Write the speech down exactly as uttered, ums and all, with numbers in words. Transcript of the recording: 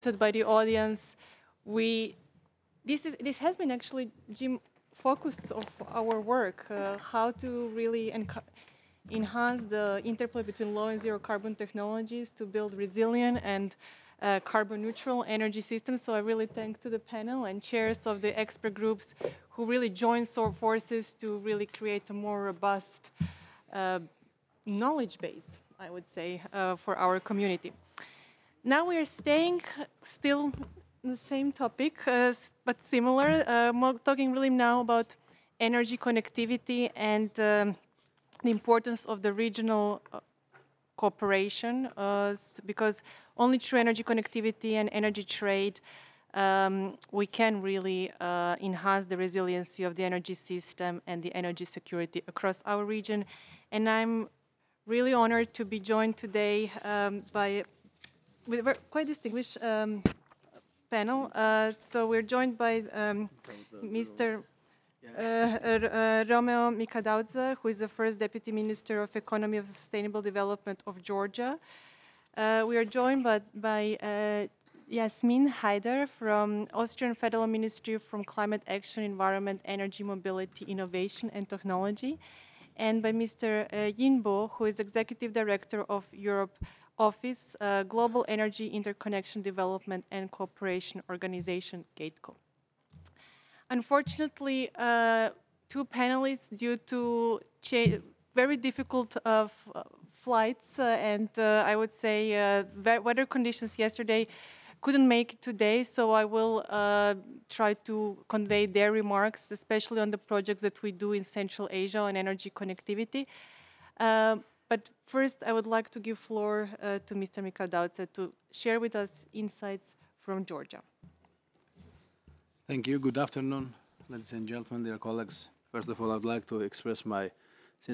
by the audience. We this is this has been actually Jim focus of our work, uh, how to really enc- enhance the interplay between low and zero carbon technologies to build resilient and uh, carbon neutral energy systems. So I really thank to the panel and chairs of the expert groups who really joined so forces to really create a more robust uh, knowledge base, I would say, uh, for our community. Now we are staying still in the same topic, uh, but similar, uh, more talking really now about energy connectivity and um, the importance of the regional uh, cooperation, uh, because only through energy connectivity and energy trade um, we can really uh, enhance the resiliency of the energy system and the energy security across our region. And I'm really honored to be joined today um, by with a quite distinguished um, panel. Uh, so we're joined by um, mister Uh, uh, Romeo Mikadaudze, who is the first Deputy Minister of Economy of Sustainable Development of Georgia. Uh, we are joined by, by uh, Yasmin Haider from Austrian Federal Ministry from Climate Action, Environment, Energy, Mobility, Innovation and Technology, and by mister Uh, Yinbo, who is Executive Director of Europe Office, uh, Global Energy Interconnection Development and Cooperation Organization, GATECO. Unfortunately, uh, two panelists, due to very difficult uh, flights uh, and uh, I would say uh, weather conditions yesterday, couldn't make it today, so I will uh, try to convey their remarks, especially on the projects that we do in Central Asia on energy connectivity. Uh, but first, I would like to give floor uh, to mister Mikadaudze to share with us insights from Georgia. Thank you. Good afternoon, ladies and gentlemen, dear colleagues. First of all, I'd like to express my